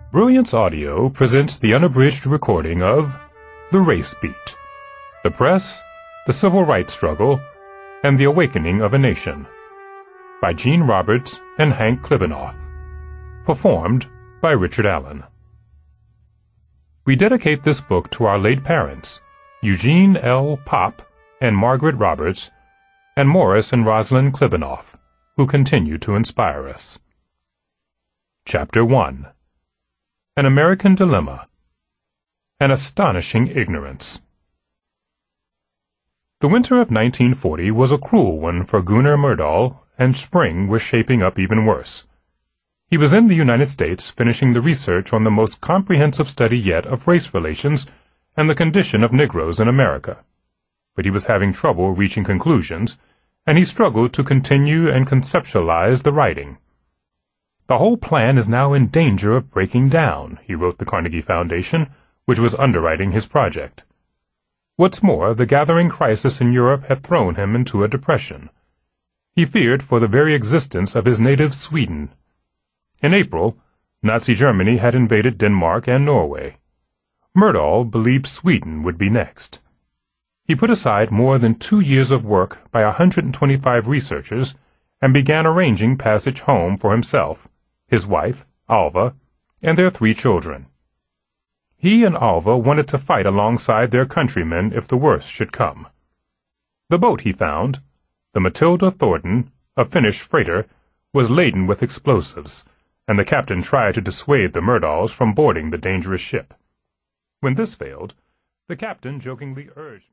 Brilliance Audio presents the unabridged recording of The Race Beat, The Press, the Civil Rights Struggle, and the Awakening of a Nation, by Gene Roberts and Hank Klibanoff, performed by Richard Allen. We dedicate this book to our late parents, Eugene L. Pop and Margaret Roberts, and Morris and Rosalind Klibanoff, who continue to inspire us. Chapter 1. An American Dilemma. An Astonishing Ignorance. The winter of 1940 was a cruel one for Gunnar Myrdal, and spring was shaping up even worse. He was in the United States finishing the research on the most comprehensive study yet of race relations and the condition of Negroes in America. But he was having trouble reaching conclusions, and he struggled to continue and conceptualize the writing. "The whole plan is now in danger of breaking down," he wrote the Carnegie Foundation, which was underwriting his project. What's more, the gathering crisis in Europe had thrown him into a depression. He feared for the very existence of his native Sweden. In April, Nazi Germany had invaded Denmark and Norway. Myrdal believed Sweden would be next. He put aside more than 2 years of work by 125 researchers and began arranging passage home for himself, his wife, Alva, and their 3 children. He and Alva wanted to fight alongside their countrymen if the worst should come. The boat he found, the Matilda Thornton, a Finnish freighter, was laden with explosives, and the captain tried to dissuade the Myrdals from boarding the dangerous ship. When this failed, the captain jokingly urged